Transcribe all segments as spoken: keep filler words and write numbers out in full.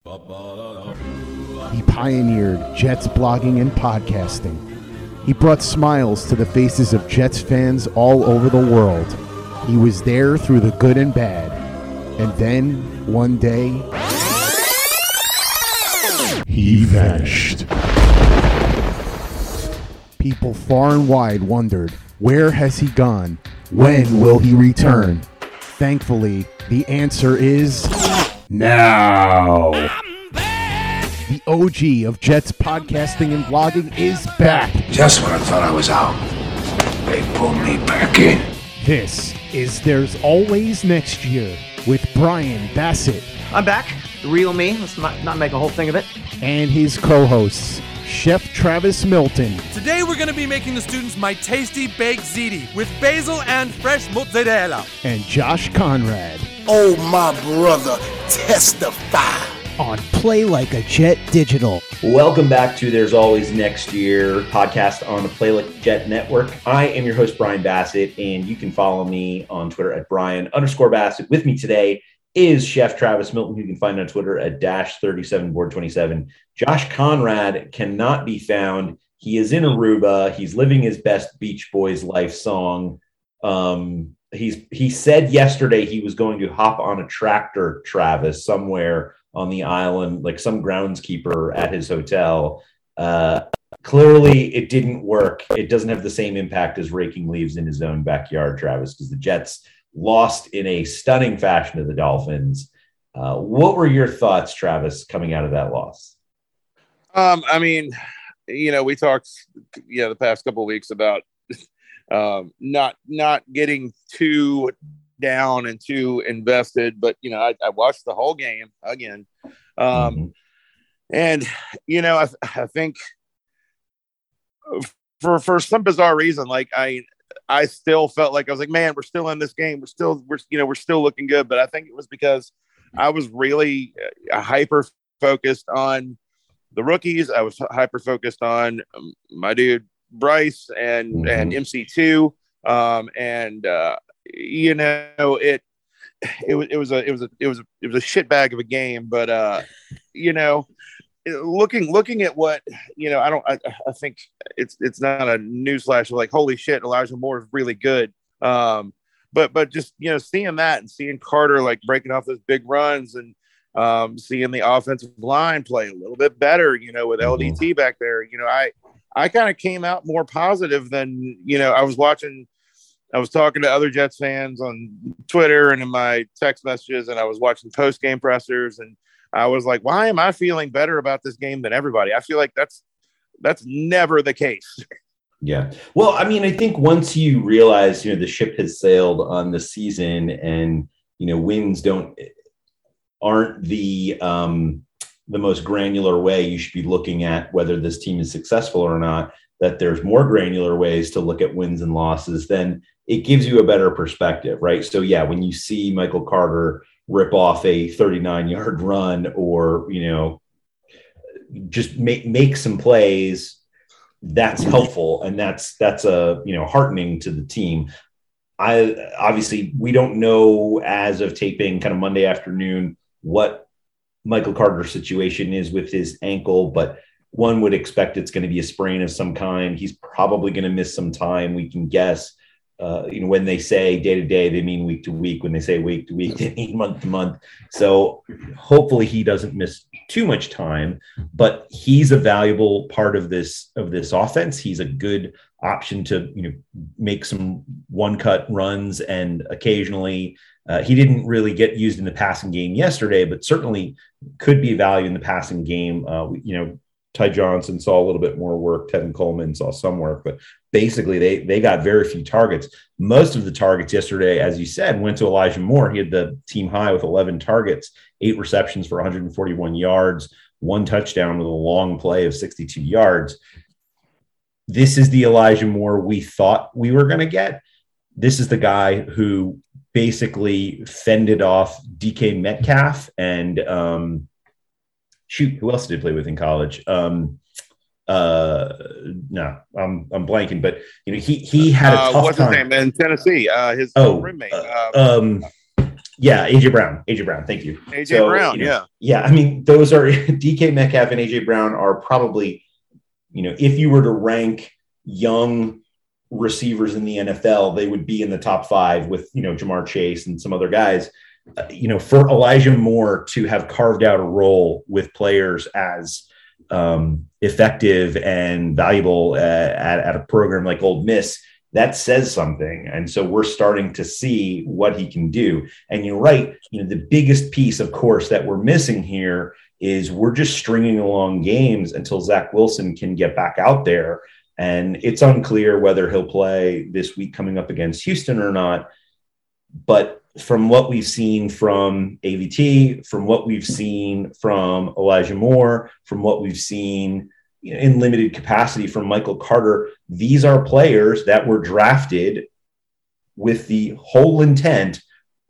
He pioneered Jets blogging and podcasting. He brought smiles to the faces of Jets fans all over the world. He was there through the good and bad. And then, one day, he vanished. People far and wide wondered, where has he gone? When will he return? Thankfully, the answer is now. The O G of Jets podcasting and blogging is back. Just when I thought I was out, they pulled me back in. This is There's Always Next Year with Brian Bassett. I'm back. The real me. Let's not, not make a whole thing of it. And his co-hosts, Chef Travis Milton. Today we're going to be making the students my tasty baked ziti with basil and fresh mozzarella. And Josh Conrad. Oh, my brother, testify. On Play Like a Jet Digital. Welcome back to There's Always Next Year podcast on the Play Like a Jet Network. I am your host, Brian Bassett, and you can follow me on Twitter at Brian underscore Bassett. With me today is Chef Travis Milton, who you can find on Twitter at dash thirty-seven board twenty-seven. Josh Conrad cannot be found. He is in Aruba. He's living his best Beach Boys life song. Um, he's he said yesterday he was going to hop on a tractor, Travis, somewhere on the island, like some groundskeeper at his hotel. Uh, clearly, it didn't work. It doesn't have the same impact as raking leaves in his own backyard, Travis, because the Jets lost in a stunning fashion to the Dolphins. Uh, what were your thoughts, Travis, coming out of that loss? Um, I mean, you know, we talked, you know, the past couple of weeks about um, not not getting too down and too invested, but you know, I, I watched the whole game again, um, mm-hmm. and you know, I, I think for for some bizarre reason, like I I still felt like I was like, man, we're still in this game, we're still we're you know we're still looking good, but I think it was because I was really uh, hyper focused on the rookies. I was hyper focused on um, my dude Bryce and mm-hmm. and M C two, um, and uh, you know, it, it was, it was a, it was a, it was a, it was a shit bag of a game, but, uh, you know, looking, looking at what, you know, I don't, I, I think it's, it's not a newsflash of like, holy shit, Elijah Moore is really good. Um, but, but just, you know, seeing that and seeing Carter, like breaking off those big runs and, um, seeing the offensive line play a little bit better, you know, with L D T back there, you know, I, I kind of came out more positive than, you know, I was watching, I was talking to other Jets fans on Twitter and in my text messages, and I was watching post-game pressers, and I was like, why am I feeling better about this game than everybody? I feel like that's that's never the case. Yeah. Well, I mean, I think once you realize, you know, the ship has sailed on the season and, you know, wins don't aren't the um, the most granular way you should be looking at whether this team is successful or not, that there's more granular ways to look at wins and losses, then it gives you a better perspective, right? So yeah, when you see Michael Carter rip off a thirty-nine yard run or, you know, just make, make some plays, that's helpful. And that's, that's a, you know, heartening to the team. I obviously, we don't know as of taping kind of Monday afternoon, what Michael Carter's situation is with his ankle, but one would expect it's going to be a sprain of some kind. He's probably going to miss some time. We can guess, uh, you know, when they say day to day, they mean week to week. When they say week to week, they mean month to month. So hopefully he doesn't miss too much time, but he's a valuable part of this, of this offense. He's a good option to, you know, make some one cut runs. And occasionally uh, he didn't really get used in the passing game yesterday, but certainly could be value in the passing game. Uh, you know, Ty Johnson saw a little bit more work. Tevin Coleman saw some work, but basically they they got very few targets. Most of the targets yesterday, as you said, went to Elijah Moore. He had the team high with eleven targets, eight receptions for one hundred forty-one yards, one touchdown with a long play of sixty-two yards. This is the Elijah Moore we thought we were going to get. This is the guy who basically fended off D K Metcalf and um, shoot, who else did he play with in college? Um, uh, no, I'm I'm blanking, but you know he he had a uh, tough what's time. his name in Tennessee? Uh, his oh, roommate. Uh, uh, um, Yeah, A J Brown. A J Brown. Thank you. A J so, Brown. You know, yeah. Yeah. I mean, those are D K Metcalf and A J Brown are probably, you know, if you were to rank young receivers in the N F L, they would be in the top five with, you know, Jamar Chase and some other guys. Uh, you know, for Elijah Moore to have carved out a role with players as um, effective and valuable uh, at, at a program like Ole Miss, that says something. And so we're starting to see what he can do. And you're right. You know, the biggest piece, of course, that we're missing here is we're just stringing along games until Zach Wilson can get back out there. And it's unclear whether he'll play this week coming up against Houston or not. But from what we've seen from A V T, from what we've seen from Elijah Moore, from what we've seen in limited capacity from Michael Carter, these are players that were drafted with the whole intent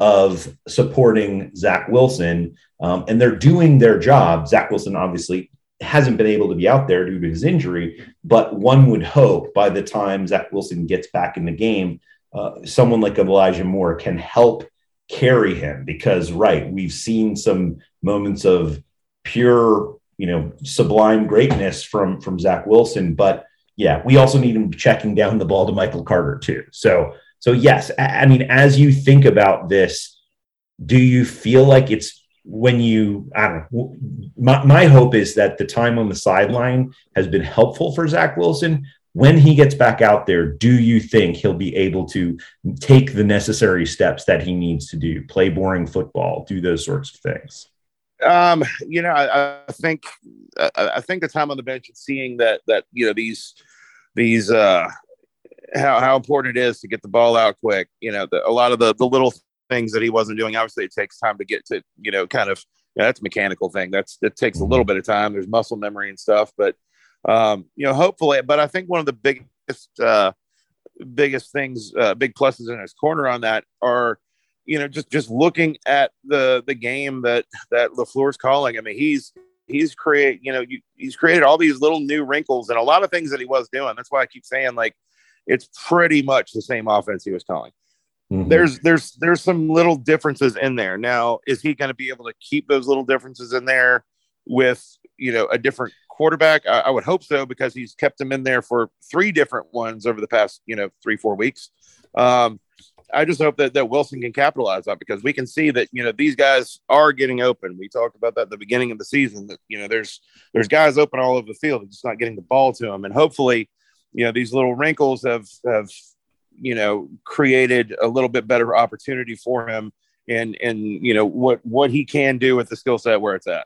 of supporting Zach Wilson, um, and they're doing their job. Zach Wilson obviously hasn't been able to be out there due to his injury, but one would hope by the time Zach Wilson gets back in the game, uh, someone like Elijah Moore can help carry him because, right, we've seen some moments of pure, you know, sublime greatness from, from Zach Wilson. But yeah, we also need him checking down the ball to Michael Carter too. So, so yes, I mean, as you think about this, do you feel like it's when you, I don't know, my, my hope is that the time on the sideline has been helpful for Zach Wilson. When he gets back out there, do you think he'll be able to take the necessary steps that he needs to do, play boring football, do those sorts of things? Um, you know, I, I think I, I think the time on the bench and seeing that that you know these these uh, how how important it is to get the ball out quick. You know, the, a lot of the the little things that he wasn't doing. Obviously, it takes time to get to you know kind of you know, that's a mechanical thing. That's that takes a little bit of time. There's muscle memory and stuff, but um, you know, hopefully. But I think one of the biggest uh, biggest things, uh, big pluses in his corner on that are. You know, just just looking at the the game that that LaFleur's calling. I mean, he's he's create you know you, he's created all these little new wrinkles and a lot of things that he was doing. That's why I keep saying like it's pretty much the same offense he was calling. Mm-hmm. There's there's there's some little differences in there. Now, is he going to be able to keep those little differences in there with you know a different quarterback? I, I would hope so because he's kept them in there for three different ones over the past you know three four weeks. Um, I just hope that, that Wilson can capitalize on because we can see that, you know, these guys are getting open. We talked about that at the beginning of the season that, you know, there's, there's guys open all over the field. It's just not getting the ball to them. And hopefully, you know, these little wrinkles have, have, you know, created a little bit better opportunity for him and, and, you know, what, what he can do with the skill set where it's at.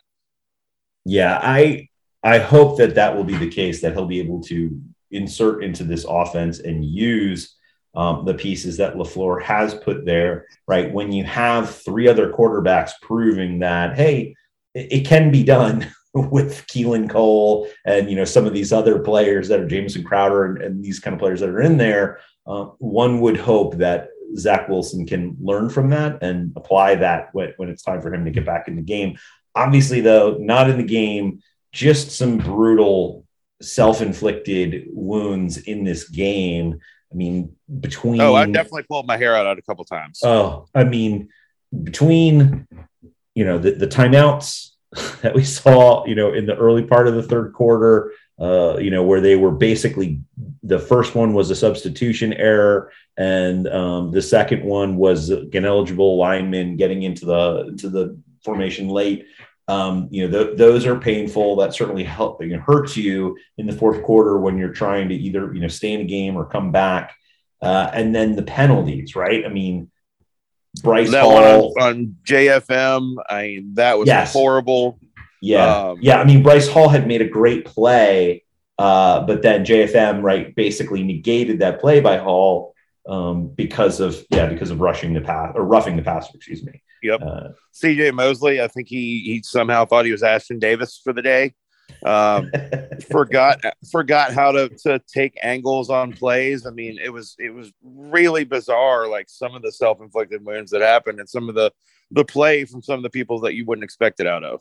Yeah. I, I hope that that will be the case, that he'll be able to insert into this offense and use Um, the pieces that LaFleur has put there, right? When you have three other quarterbacks proving that, hey, it, it can be done with Keelan Cole and, you know, some of these other players that are Jamison Crowder and, and these kind of players that are in there, uh, one would hope that Zach Wilson can learn from that and apply that when, when it's time for him to get back in the game. Obviously, though, not in the game, just some brutal self-inflicted wounds in this game. I mean, between oh, I definitely pulled my hair out a couple times. Oh, I mean, between you know the, the timeouts that we saw, you know, in the early part of the third quarter, uh, you know, where they were basically the first one was a substitution error, and um, the second one was an ineligible lineman getting into the into the formation late. Um, you know, th- those are painful. That certainly help, you know, hurts you in the fourth quarter when you're trying to either, you know, stay in a game or come back. Uh, and then the penalties, right? I mean, Bryce that Hall one on, on J F M. I mean, that was yes. horrible. Yeah. Um, yeah. I mean, Bryce Hall had made a great play, uh, but then J F M, right, basically negated that play by Hall um, because of, yeah, because of rushing the pass or roughing the passer, excuse me. Yep. Uh, C J Mosley, I think he he somehow thought he was Ashton Davis for the day. Um, forgot forgot how to to take angles on plays. I mean, it was it was really bizarre. Like some of the self-inflicted wounds that happened, and some of the the play from some of the people that you wouldn't expect it out of.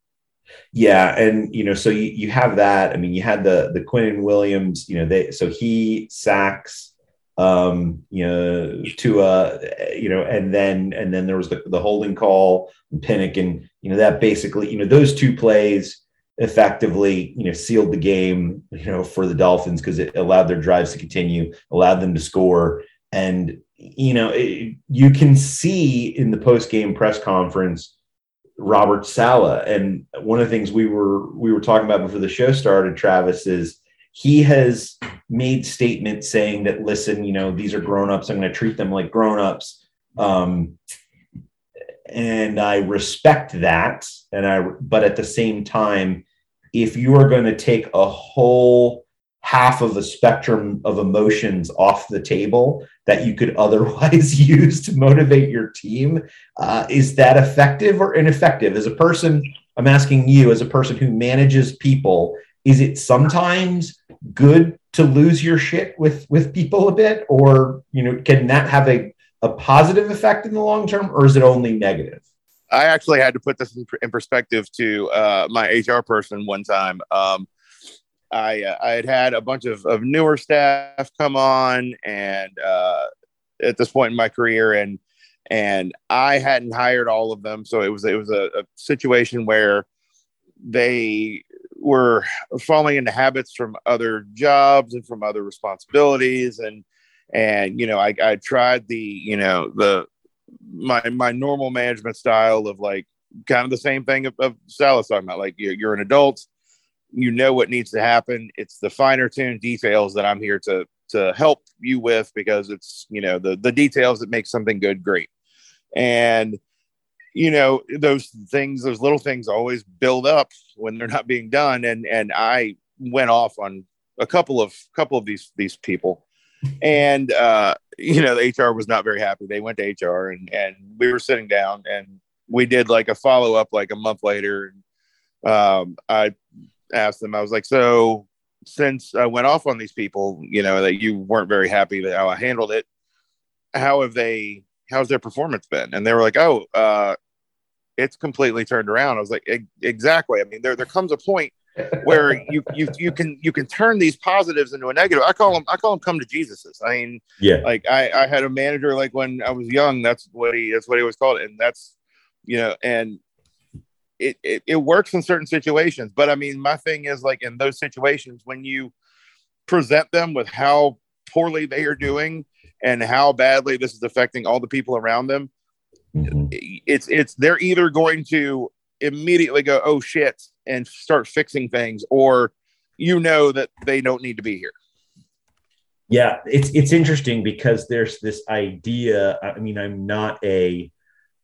Yeah, and you know, so you, you have that. I mean, you had the the Quinnen Williams. You know, they so he sacks um, you know, to uh, you know, and then and then there was the, the holding call, Pinnock, and you know that basically, you know, those two plays effectively, you know, sealed the game, you know, for the Dolphins because it allowed their drives to continue, allowed them to score, and you know, it, you can see in the post game press conference Robert Saleh, and one of the things we were we were talking about before the show started, Travis, is he has made statements saying that, listen, you know, these are grown-ups. I'm going to treat them like grown-ups. Um, and I respect that. And I, but at the same time, if you are going to take a whole half of a spectrum of emotions off the table that you could otherwise use to motivate your team, uh, is that effective or ineffective? As a person, I'm asking you, as a person who manages people, is it sometimes good to lose your shit with, with people a bit? Or, you know, can that have a, a positive effect in the long term, or is it only negative? I actually had to put this in, in perspective to uh, my H R person one time. Um, I, uh, I had had a bunch of, of newer staff come on, and uh, at this point in my career, and and I hadn't hired all of them, so it was it was a, a situation where they were falling into habits from other jobs and from other responsibilities, and and you know I, I tried the you know the my my normal management style of like kind of the same thing of, of Saleh's talking about, like you're, you're an adult. You know what needs to happen. It's the finer tuned details that I'm here to to help you with, because it's, you know, the the details that make something good great. And you know, those things, those little things always build up when they're not being done. And and I went off on a couple of couple of these these people, and uh, you know, the H R was not very happy. They went to H R, and and we were sitting down, and we did like a follow up like a month later. Um, I asked them, I was like, so since I went off on these people, you know, that you weren't very happy that how I handled it, how have they, how's their performance been? And they were like, oh, uh, it's completely turned around. I was like, e- exactly. I mean, there, there comes a point where you, you, you can, you can turn these positives into a negative. I call them, I call them come to Jesus's. I mean, yeah, like I, I had a manager, like when I was young, that's what he, that's what he was called. And that's, you know, and It, it it works in certain situations, but I mean, my thing is like in those situations, when you present them with how poorly they are doing and how badly this is affecting all the people around them, mm-hmm. it's it's they're either going to immediately go, oh shit, and start fixing things, or you know that they don't need to be here. Yeah, it's it's interesting because there's this idea. I mean, I'm not a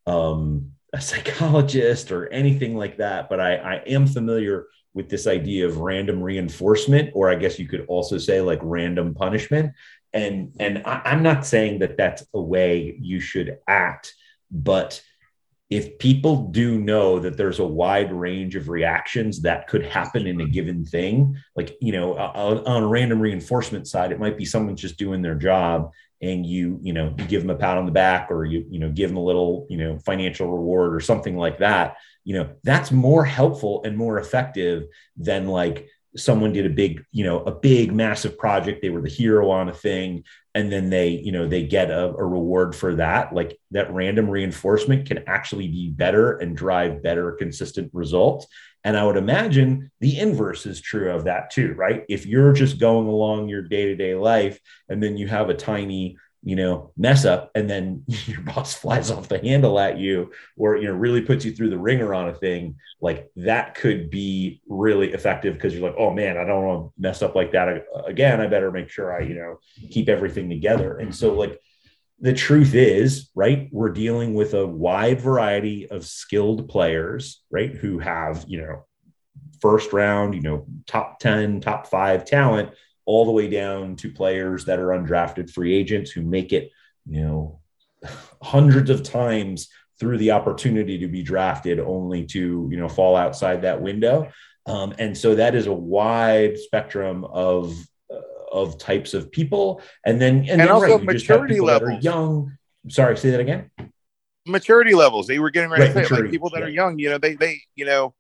um a psychologist or anything like that, but I, I am familiar with this idea of random reinforcement, or I guess you could also say like random punishment. And, and I, I'm not saying that that's a way you should act, but if people do know that there's a wide range of reactions that could happen in a given thing, like, you know, on, on a random reinforcement side, it might be someone just doing their job, and you, you know, you give them a pat on the back, or you, you know, give them a little, you know, financial reward or something like that. You know, that's more helpful and more effective than like someone did a big, you know, a big, massive project. They were the hero on a thing, and then they, you know, they get a, a reward for that. Like that random reinforcement can actually be better and drive better, consistent results. And I would imagine the inverse is true of that too, right? If you're just going along your day-to-day life, and then you have a tiny, you know, mess up, and then your boss flies off the handle at you, or, you know, really puts you through the ringer on a thing, like that could be really effective, because you're like, oh man, I don't want to mess up like that again. I better make sure I, you know, keep everything together. And so like, the truth is, right, we're dealing with a wide variety of skilled players, right, who have, you know, first round, you know, top ten, top five talent, all the way down to players that are undrafted free agents who make it, you know, hundreds of times through the opportunity to be drafted, only to, you know, fall outside that window. Um, and so that is a wide spectrum of of types of people. And then, and, and then, also right, maturity levels. Young. Sorry, say that again. Maturity levels. They were getting ready right, to say, maturity. like people that yeah. are young, you know, they, they, you know,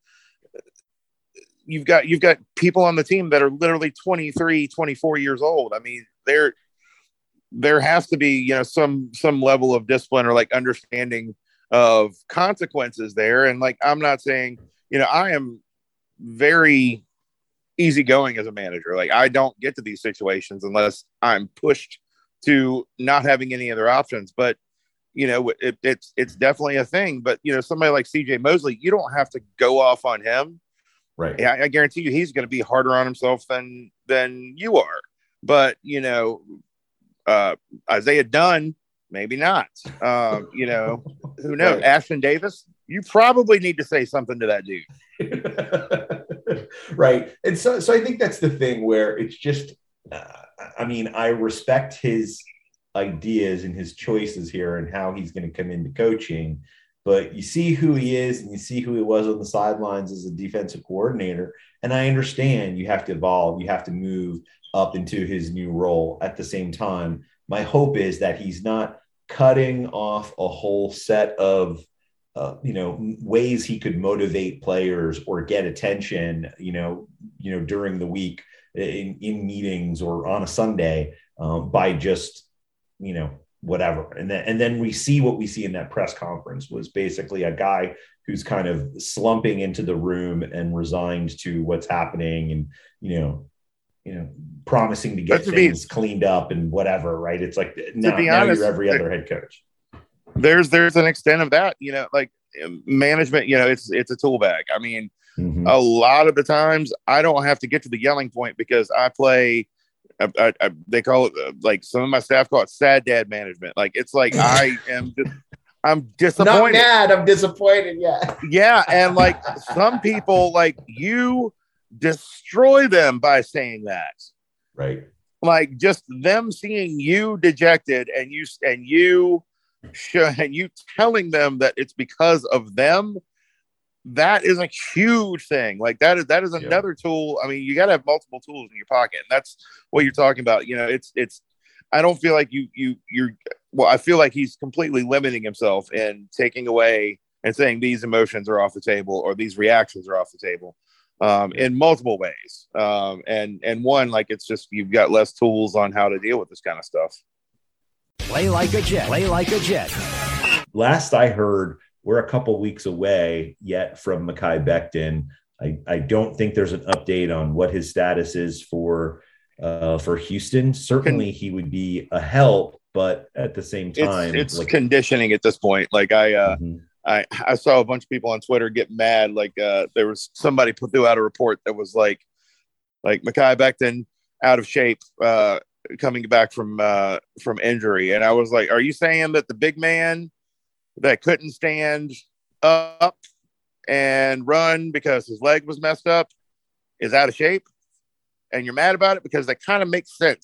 you've got, you've got people on the team that are literally twenty-three, twenty-four years old. I mean, they're, there has to be, you know, some some level of discipline or like understanding of consequences there. And like, I'm not saying, you know, I am very easygoing as a manager. Like, I don't get to these situations unless I'm pushed to not having any other options. But you know, it, it's it's definitely a thing. But you know, somebody like C J Mosley, you don't have to go off on him. Right. I, I guarantee you, he's going to be harder on himself than than you are. But you know, uh, Isaiah Dunn, maybe not. Um, you know, who knows? Right. Ashton Davis, you probably need to say something to that dude. Right. And so, so I think that's the thing where it's just, uh, I mean, I respect his ideas and his choices here and how he's going to come into coaching, but you see who he is and you see who he was on the sidelines as a defensive coordinator. And I understand you have to evolve, you have to move up into his new role. At the same time, my hope is that he's not cutting off a whole set of Uh, you know, ways he could motivate players or get attention, you know, you know, during the week in, in meetings or on a Sunday um, by just, you know, whatever. And then, and then we see what we see in that press conference was basically a guy who's kind of slumping into the room and resigned to what's happening and, you know, you know, promising to get to things be, cleaned up and whatever, right? It's like, now, now honest, you're every other head coach. There's there's an extent of that, you know, like management, you know, it's it's a tool bag. I mean, mm-hmm. a lot of the times I don't have to get to the yelling point because I play, I, I, I, they call it, uh, like some of my staff call it sad dad management. Like, it's like I am just, I'm disappointed. Not mad, I'm disappointed, yeah. Yeah, and like some people, like you destroy them by saying that. Right. Like just them seeing you dejected and you and you and you telling them that it's because of them, that is a huge thing. Like that is that is another yeah. tool. I mean, you got to have multiple tools in your pocket, and that's what you're talking about. You know, it's it's. I don't feel like you you you're. Well, I feel like he's completely limiting himself and taking away and saying these emotions are off the table or these reactions are off the table um, in multiple ways. Um, and and one, like it's just you've got less tools on how to deal with this kind of stuff. Play like a Jet. Play like a Jet. Last I heard, we're a couple weeks away yet from Mekhi Becton. I, I don't think there's an update on what his status is for uh, for Houston. Certainly, he would be a help, but at the same time, it's, it's like, conditioning at this point. Like I, uh, mm-hmm. I, I saw a bunch of people on Twitter get mad. Like uh, there was somebody put threw out a report that was like, like Mekhi Becton out of shape. Uh, coming back from uh from injury, and I was like, are you saying that the big man that couldn't stand up and run because his leg was messed up is out of shape and you're mad about it? Because that kind of makes sense.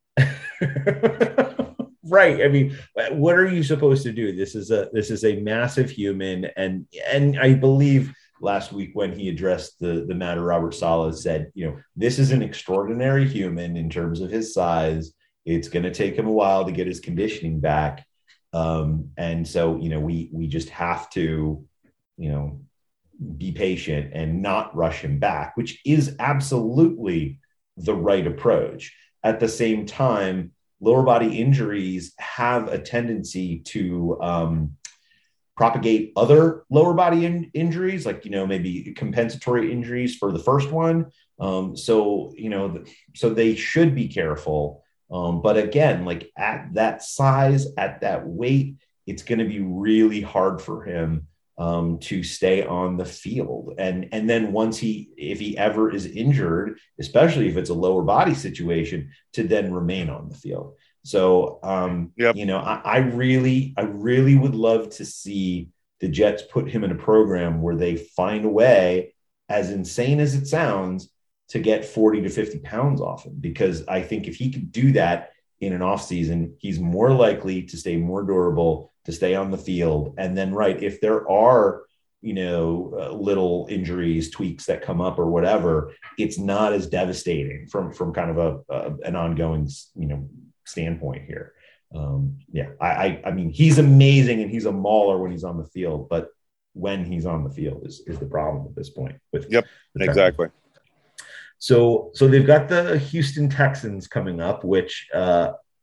Right. I mean, what are you supposed to do? This is a this is a massive human, and and I believe last week when he addressed the, the matter, Robert Saleh said, you know, this is an extraordinary human in terms of his size. It's going to take him a while to get his conditioning back. Um, and so, you know, we, we just have to, you know, be patient and not rush him back, which is absolutely the right approach. At the same time, lower body injuries have a tendency to, um, propagate other lower body in- injuries, like, you know, maybe compensatory injuries for the first one. Um, so, you know, th- so they should be careful. Um, but again, like at that size, at that weight, it's going to be really hard for him um, to stay on the field. And, and then once he, if he ever is injured, especially if it's a lower body situation, to then remain on the field. So, um, yep. you know, I, I really, I really would love to see the Jets put him in a program where they find a way, as insane as it sounds, to get forty to fifty pounds off him. Because I think if he could do that in an off season, he's more likely to stay more durable, to stay on the field. And then, right, if there are, you know, uh, little injuries, tweaks that come up or whatever, it's not as devastating from, from kind of a, a an ongoing, you know, standpoint here. Um, yeah, I, I, I mean, he's amazing and he's a mauler when he's on the field, but when he's on the field is, is the problem at this point. With yep, exactly. So, so they've got the Houston Texans coming up, which uh,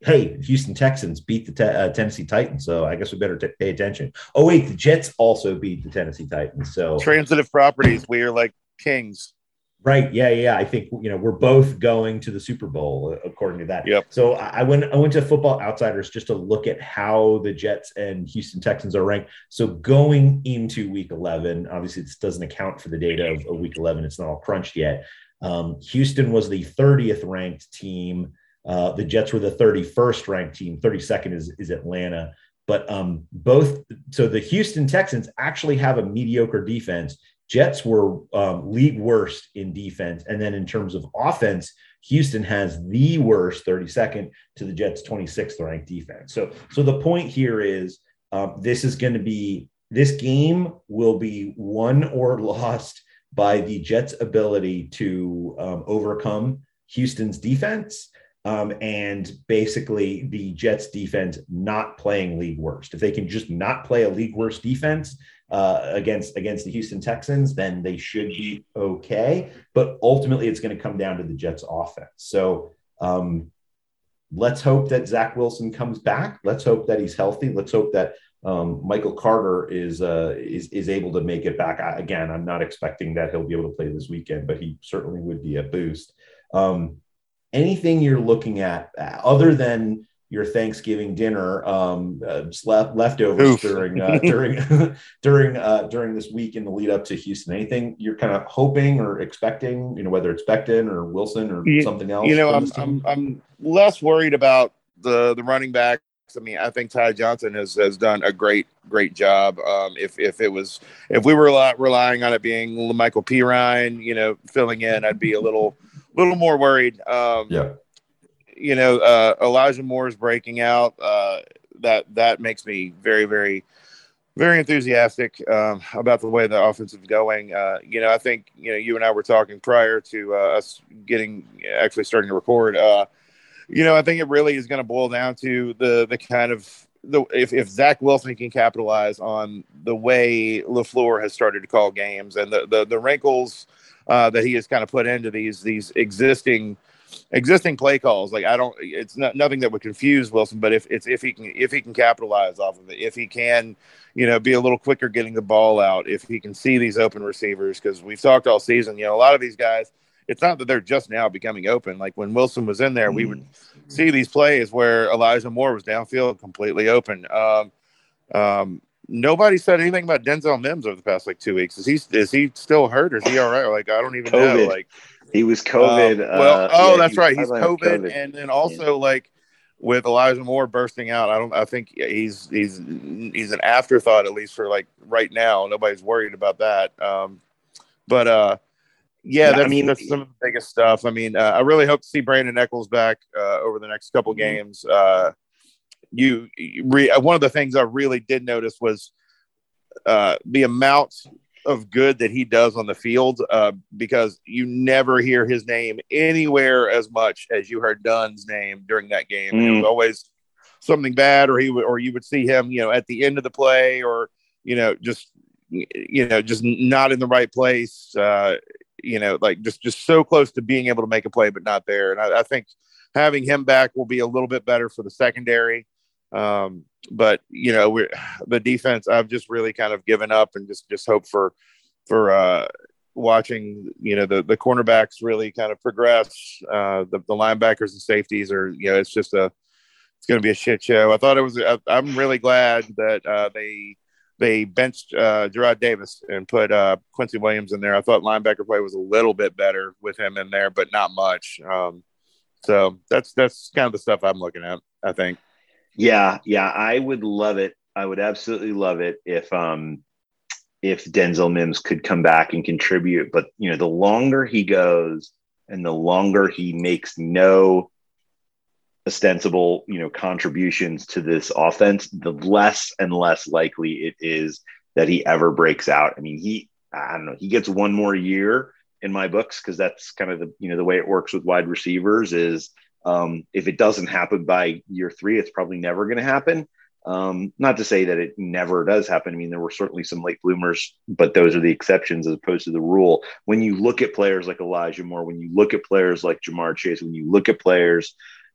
hey, Houston Texans beat the te- uh, Tennessee Titans, so I guess we better t- pay attention. Oh wait, the Jets also beat the Tennessee Titans. So transitive properties, we are like kings. Right. Yeah. Yeah. I think, you know, we're both going to the Super Bowl according to that. Yep. So I went, I went to Football Outsiders just to look at how the Jets and Houston Texans are ranked. So going into week eleven, obviously this doesn't account for the data of, of week eleven. It's not all crunched yet. Um, Houston was the thirtieth ranked team. Uh, the Jets were the thirty-first ranked team. thirty-second is, is Atlanta. But um, both, so the Houston Texans actually have a mediocre defense. Jets were um, league worst in defense. And then in terms of offense, Houston has the worst thirty-second to the Jets twenty-sixth ranked defense. So, so the point here is um, this is going to be, this game will be won or lost by the Jets' ability to um, overcome Houston's defense. Um, and basically the Jets defense not playing league worst. If they can just not play a league worst defense uh, against, against the Houston Texans, then they should be okay. But ultimately it's going to come down to the Jets offense. So um, let's hope that Zach Wilson comes back. Let's hope that he's healthy. Let's hope that um, Michael Carter is, uh, is, is able to make it back. I, again, I'm not expecting that he'll be able to play this weekend, but he certainly would be a boost. Um, Anything you're looking at uh, other than your Thanksgiving dinner, um, uh, left, leftovers Oof. during uh, during during uh, during this week in the lead up to Houston? Anything you're kind of hoping or expecting? You know, whether it's Becton or Wilson or you, something else. You know, I'm I'm I'm less worried about the the running backs. I mean, I think Ty Johnson has has done a great great job. Um, if if it was if we were relying on it being Michael Pirine, you know, filling in, I'd be a little. little more worried. Um, yeah. You know, uh, Elijah Moore is breaking out. Uh, that, that makes me very, very, very enthusiastic um, about the way the offense is going. Uh, you know, I think, you know, you and I were talking prior to uh, us getting actually starting to record. Uh, you know, I think it really is going to boil down to the, the kind of, the, if, if Zach Wilson can capitalize on the way LaFleur has started to call games and the, the, the wrinkles, Uh, that he has kind of put into these these existing existing play calls. Like I don't, it's not nothing that would confuse Wilson, but if it's if he can if he can capitalize off of it, if he can, you know, be a little quicker getting the ball out, if he can see these open receivers, because we've talked all season, you know, a lot of these guys, it's not that they're just now becoming open. Like when Wilson was in there, mm. we would see these plays where Elijah Moore was downfield completely open. Um, um, Nobody said anything about Denzel Mims over the past like two weeks. Is he is he still hurt or is he all right? Like I don't even COVID. know. Like he was COVID. Um, well, uh, oh, yeah, that's he right. He's COVID, COVID, and then also yeah. like with Elijah Moore bursting out, I don't. I think he's he's he's an afterthought at least for like right now. Nobody's worried about that. Um, but uh, yeah, yeah that's, I mean, that's some of the biggest stuff. I mean, uh, I really hope to see Brandon Echols back uh, over the next couple mm-hmm. games. Uh, you re, one of the things I really did notice was uh, the amount of good that he does on the field, uh, because you never hear his name anywhere as much as you heard Dunn's name during that game. Mm. It was always something bad, or he would, or you would see him, you know, at the end of the play, or you know, just you know, just not in the right place. Uh, you know, like just just so close to being able to make a play, but not there. And I, I think having him back will be a little bit better for the secondary. Um, but you know, we're the defense, I've just really kind of given up and just, just hope for, for, uh, watching, you know, the, the cornerbacks really kind of progress, uh, the, the linebackers and safeties are, you know, it's just a, it's going to be a shit show. I thought it was, I, I'm really glad that, uh, they, they benched, uh, Gerard Davis and put, uh, Quincy Williams in there. I thought linebacker play was a little bit better with him in there, but not much. Um, so that's, that's kind of the stuff I'm looking at, I think. Yeah, yeah, I would love it. I would absolutely love it if um if Denzel Mims could come back and contribute. But you know, the longer he goes and the longer he makes no ostensible, you know, contributions to this offense, the less and less likely it is that he ever breaks out. I mean, he I don't know, he gets one more year in my books, because that's kind of the, you know, the way it works with wide receivers is Um, if it doesn't happen by year three, it's probably never going to happen. Um, not to say that it never does happen. I mean, there were certainly some late bloomers, but those are the exceptions as opposed to the rule. When you look at players like Elijah Moore, when you look at players like Jamar Chase, when you look at players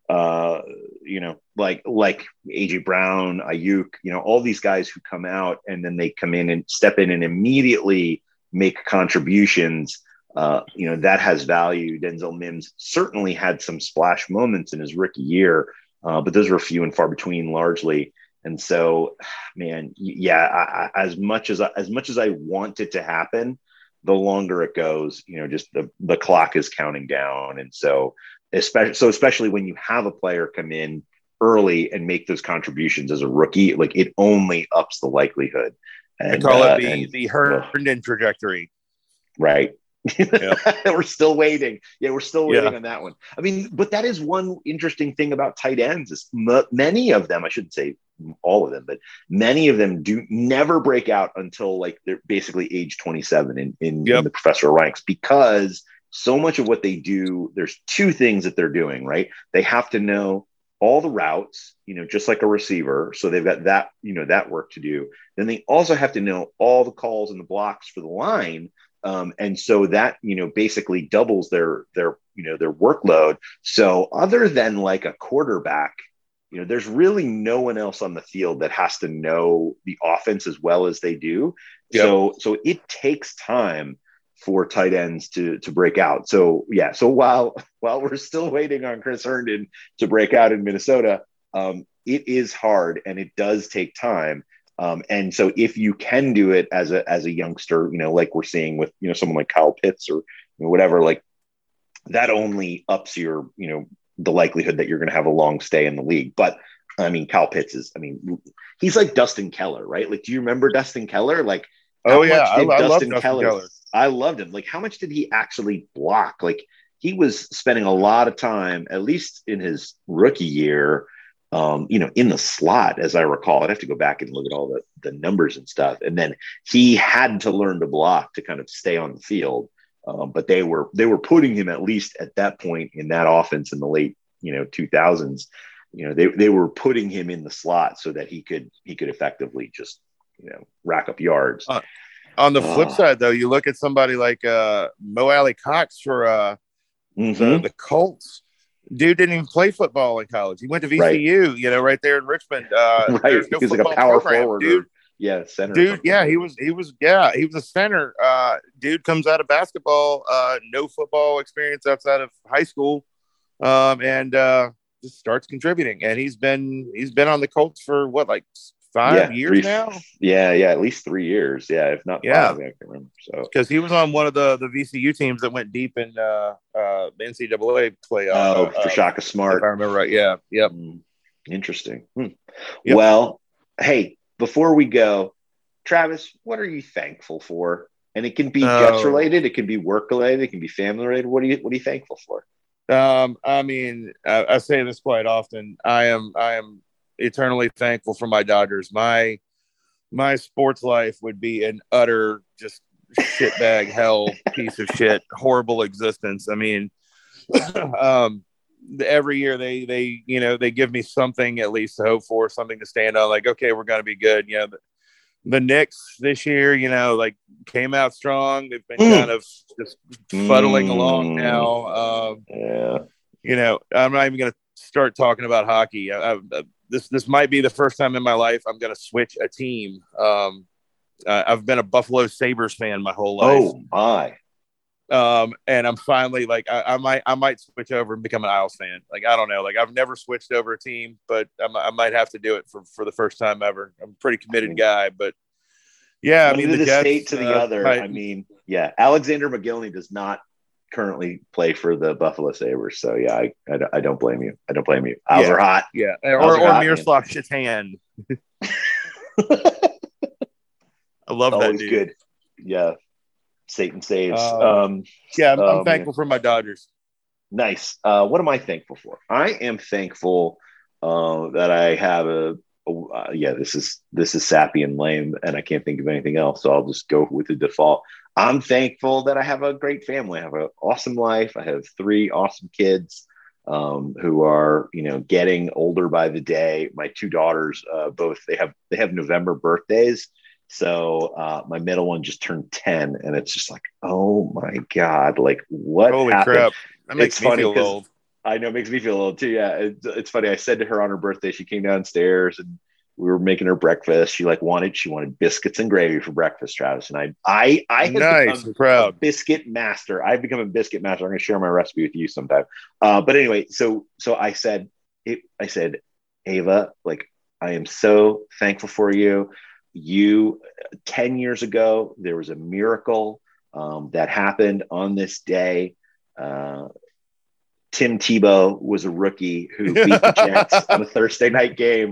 uh, you know, like like A J Brown, Ayuk, you know, all these guys who come out and then they come in and step in and immediately make contributions. Uh, you know, that has value. Denzel Mims certainly had some splash moments in his rookie year, uh, but those were few and far between largely. And so, man, yeah, I, I, as much as as much as I want it to happen, the longer it goes, you know, just the, the clock is counting down. And so, especially so, especially when you have a player come in early and make those contributions as a rookie, like it only ups the likelihood. And, I call uh, it the and, the Herndon trajectory. Right. Yep. We're still waiting. Yeah, we're still waiting Yeah. on that one. I mean, but that is one interesting thing about tight ends is m- many of them, I shouldn't say all of them, but many of them do never break out until like they're basically age twenty-seven in, in, Yep. in the professional ranks, because so much of what they do, there's two things that they're doing, right? They have to know all the routes, you know, just like a receiver. So they've got that, you know, that work to do. Then they also have to know all the calls and the blocks for the line. Um, and so that, you know, basically doubles their, their, you know, their workload. So other than like a quarterback, you know, there's really no one else on the field that has to know the offense as well as they do. Yep. So, so it takes time for tight ends to, to break out. So yeah. So while, while we're still waiting on Chris Herndon to break out in Minnesota, um, it is hard and it does take time. Um, and so if you can do it as a, as a youngster, you know, like we're seeing with, you know, someone like Kyle Pitts or you know, whatever, like that only ups your, you know, the likelihood that you're going to have a long stay in the league. But I mean, Kyle Pitts is, I mean, he's like Dustin Keller, right? Like, do you remember Dustin Keller? Like, oh yeah. I, I love Dustin Keller, Keller. I loved him. Like, how much did he actually block? Like, he was spending a lot of time, at least in his rookie year, um, you know, in the slot, as I recall. I'd have to go back and look at all the, the numbers and stuff. And then he had to learn to block to kind of stay on the field. Um, but they were they were putting him at least at that point in that offense in the late, you know, two thousands. You know, they they were putting him in the slot so that he could he could effectively just, you know, rack up yards. Uh, on the flip uh, side, though, you look at somebody like uh, Mo Alley Cox for uh, mm-hmm. the, the Colts. Dude didn't even play football in college. He went to V C U, right. you know, right there in Richmond. Uh, right, no he's like a power program, forward, dude. Or, yeah, center. Dude, yeah, he was, he was, yeah, he was a center. Uh, dude comes out of basketball, uh, no football experience outside of high school, um, and uh, just starts contributing. And he's been, he's been on the Colts for what, like five yeah, years three, now. Yeah, yeah, at least three years. Yeah, if not yeah. five, I can't remember. So because he was on one of the the V C U teams that went deep in uh, uh, the N C double A playoff. Oh, uh, for Shaka Smart, if I remember right. Yeah, yep. Mm, interesting. Hmm. Yep. Well, hey, before we go, Travis, what are you thankful for? And it can be oh. Jets related, it can be work related, it can be family related. What are you What are you thankful for? Um, I mean, I, I say this quite often. I am I am eternally thankful for my Dodgers. My my sports life would be an utter just shitbag hell piece of shit, horrible existence. I mean, um, every year they they you know they give me something at least to hope for, something to stand on. Like, okay, we're going to be good. You know, the, the Knicks this year, you know, like came out strong. They've been mm. kind of just fuddling mm. along now. Um, yeah, you know, I'm not even going to start talking about hockey. I, I, This this might be the first time in my life I'm going to switch a team. Um, uh, I've been a Buffalo Sabres fan my whole life. Oh my! Um, and I'm finally like I, I might I might switch over and become an Isles fan. Like I don't know. Like I've never switched over a team, but I, I might have to do it for, for the first time ever. I'm a pretty committed guy, but yeah, I mean the, the Jets, state to the uh, other. my, I mean, yeah, Alexander McGillney does not currently play for the Buffalo Sabres. So yeah, I, I, I don't blame you. I don't blame you. Owls yeah, are hot. Yeah. Or, or Miroslav Shatan. I love Always that dude. Good. Yeah. Satan saves. Uh, um, yeah. I'm, oh, I'm thankful man. for my Dodgers. Nice. Uh, what am I thankful for? I am thankful uh, that I have a, a uh, yeah, this is, this is sappy and lame and I can't think of anything else. So I'll just go with the default. I'm thankful that I have a great family. I have an awesome life. I have three awesome kids um, who are, you know, getting older by the day. My two daughters, uh, both, they have, they have November birthdays. So uh, my middle one just turned ten and it's just like, oh my God, like what Holy happened? crap. That makes it's me funny feel old. I know, it makes me feel a little too. Yeah, it's, it's funny. I said to her on her birthday, she came downstairs and we were making her breakfast. She like wanted, she wanted biscuits and gravy for breakfast, Travis. And I, I, I have nice, become proud. a biscuit master. I've become a biscuit master. I'm going to share my recipe with you sometime. Uh, but anyway, so, so I said, it, I said, Ava, like, I am so thankful for you. You, ten years ago, there was a miracle um, that happened on this day. Uh, Tim Tebow was a rookie who beat the Jets on a Thursday night game.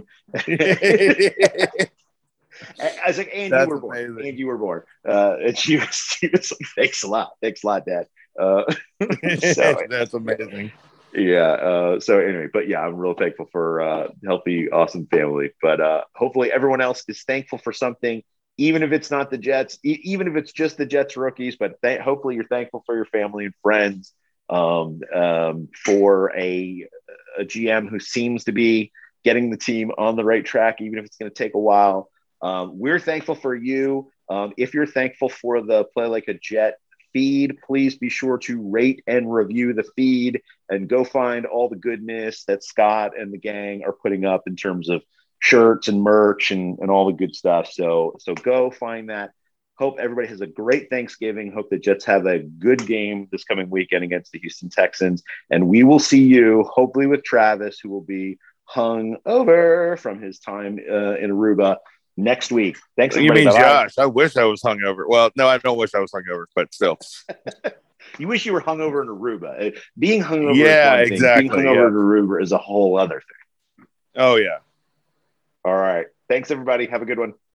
I was like, and That's you were born. amazing. And you were born. Uh, and she was, she was like, thanks a lot. Thanks a lot, Dad. Uh, so, That's amazing. Yeah. Uh, so anyway, but yeah, I'm real thankful for uh, healthy, awesome family. But uh, hopefully everyone else is thankful for something, even if it's not the Jets, e- even if it's just the Jets rookies. But th- hopefully you're thankful for your family and friends, um, um, for a, a G M who seems to be getting the team on the right track, even if it's going to take a while. Um, we're thankful for you. Um, if you're thankful for the Play Like a Jet feed, please be sure to rate and review the feed and go find all the goodness that Scott and the gang are putting up in terms of shirts and merch and, and all the good stuff. So, so go find that. Hope everybody has a great Thanksgiving. Hope the Jets have a good game this coming weekend against the Houston Texans. And we will see you hopefully with Travis, who will be hung over from his time uh, in Aruba next week. Thanks. You mean Bye-bye. Josh? I wish I was hungover. Well, no, I don't wish I was hungover, but still. You wish you were hungover in Aruba. Uh, Being hungover Yeah, is one thing. exactly, Being hungover yeah. in Aruba is a whole other thing. Oh, yeah. All right. Thanks, everybody. Have a good one.